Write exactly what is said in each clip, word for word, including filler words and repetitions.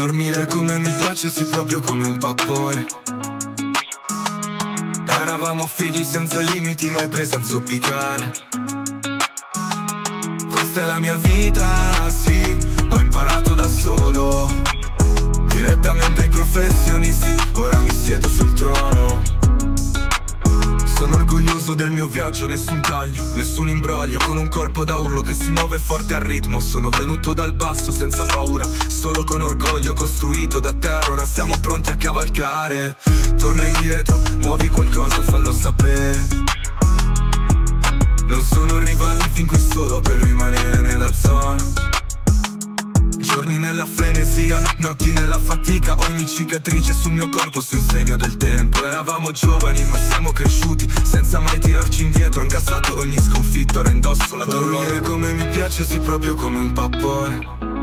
Dormire come mi piace, sì, proprio come un pappone. Eravamo figli senza limiti, mai presi a zoppicare. Questa è la mia vita, sì, ho imparato da solo, direttamente ai professionisti, ora mi siedo sul trono. Sono orgoglioso del mio viaggio, nessun taglio, nessun imbroglio, con un corpo da urlo che si muove forte al ritmo. Sono venuto dal basso senza paura, solo con orgoglio, costruito da terra, ora siamo pronti a cavalcare. Torna indietro, muovi qualcosa, fallo sapere. Non sono arrivato fin qui solo per rimanere nella zona. Giorni nella frenesia, notti nella fatica, ogni cicatrice sul mio corpo sul segno del tempo. Eravamo giovani ma siamo cresciuti, senza mai tirarci indietro, incassato ogni sconfitto, ora indosso la dormire come mi piace, sì, proprio come un pappone.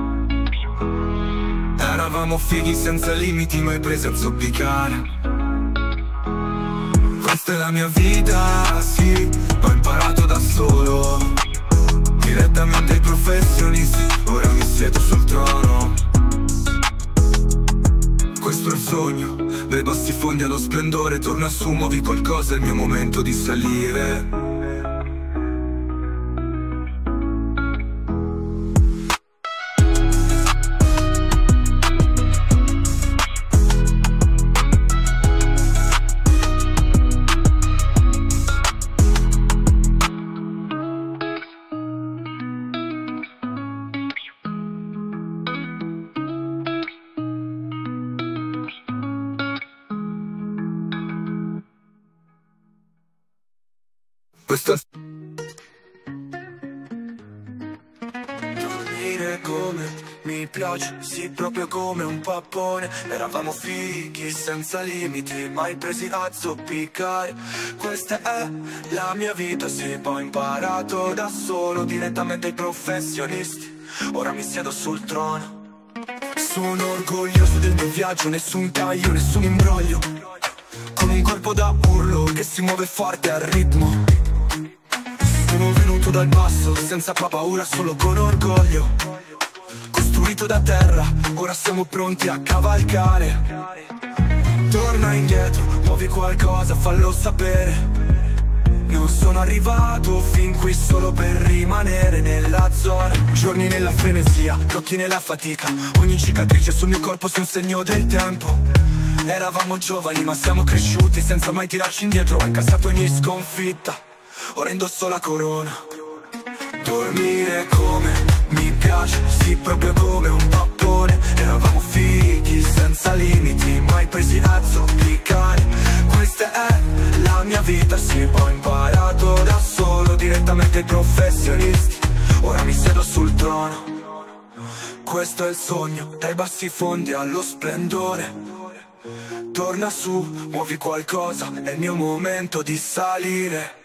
Eravamo fighi senza limiti, mai presi a zoppicare. Questa è la mia vita, sì, ho imparato da solo, direttamente ai professionisti, ora mi siedo sul trono. Questo è il sogno, dai bassi fondi allo splendore, torna su, muovi qualcosa, è il mio momento di salire. Questo è... Dormire come mi piace, sì, proprio come un pappone. Eravamo fighi senza limiti, mai presi a zoppicare. Questa è la mia vita, sì, ho imparato da solo, direttamente ai professionisti, ora mi siedo sul trono. Sono orgoglioso del mio viaggio, nessun taglio, nessun imbroglio, con un corpo da urlo che si muove forte al ritmo. Sono venuto dal basso, senza paura, solo con orgoglio, costruito da terra, ora siamo pronti a cavalcare. Torna indietro, muovi qualcosa, fallo sapere. Non sono arrivato fin qui solo per rimanere nella zona. Giorni nella frenesia, occhi nella fatica, ogni cicatrice sul mio corpo sia un segno del tempo. Eravamo giovani ma siamo cresciuti, senza mai tirarci indietro, ho incassato ogni sconfitta, ora indosso la corona. Dormire come mi piace, sì, proprio come un pappone. Eravamo fighi senza limiti, mai presi a zoppicare. Questa è la mia vita, sì, ho imparato da solo, direttamente ai professionisti, ora mi siedo sul trono. Questo è il sogno, dai bassi fondi allo splendore. Torna su, muovi qualcosa, è il mio momento di salire.